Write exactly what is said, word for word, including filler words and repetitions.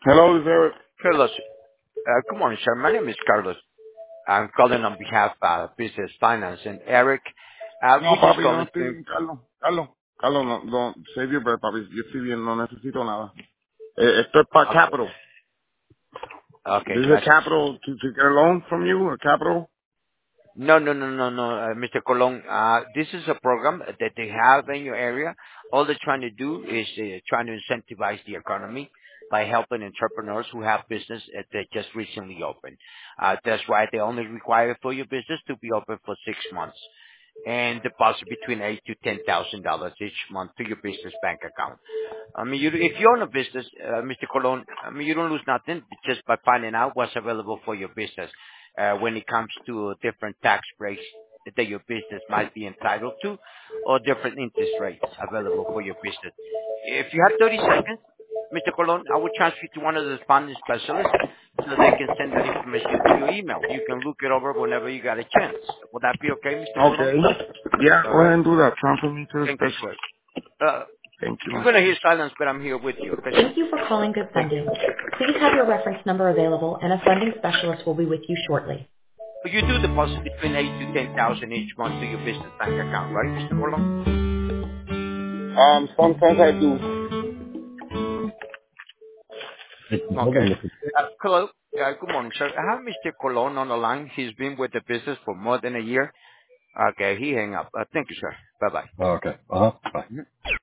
Hello, is Eric? Carlos, uh, good morning, sir. My name is Carlos. I'm calling on behalf of Business Finance. And Eric, uh, No, we're just papi, no calling estoy to... bien, Carlos. Carlos, Carlos, no, no, save your breath, papi. Yo estoy bien, no necesito nada. Eh, esto es para Okay, Capital. okay, This is a gracias. Capital to, to get a loan from you, a Capital? No, no, no, no, no, uh, mister Colon. Uh, this is a program that they have in your area. All they're trying to do is uh, trying to incentivize the economy by helping entrepreneurs who have business uh, that just recently opened. Uh, that's why they only require for your business to be open for six months and deposit between eight to ten thousand dollars each month to your business bank account. I mean, you, if you own a business, uh, mister Colon, I mean, you don't lose nothing just by finding out what's available for your business uh, when it comes to different tax breaks that your business might be entitled to or different interest rates available for your business. If you have thirty seconds, mister Colon, I will transfer you to one of the responding specialists so they can send that information to your email. You can look it over whenever you got a chance. Would that be okay, mister Colon? Okay. Yeah, All go ahead right. and do that. Transfer me to the Thank you, sir. specialist. Uh, Thank you. you're going to hear silence, but I'm here with you, okay, sir? Thank you for calling Good Thank you. Funding. Please have your reference number available, and a funding specialist will be with you shortly. But you do deposit between eight to ten thousand each month to your business bank account, right, mister Colon? Um, sometimes I do. Okay. Uh, hello. Uh, good morning, sir. I have mister Colon on the line. He's been with the business for more than a year. Okay, he hang up. Uh, thank you, sir. Bye-bye. Okay. Uh-huh. Bye. Mhm.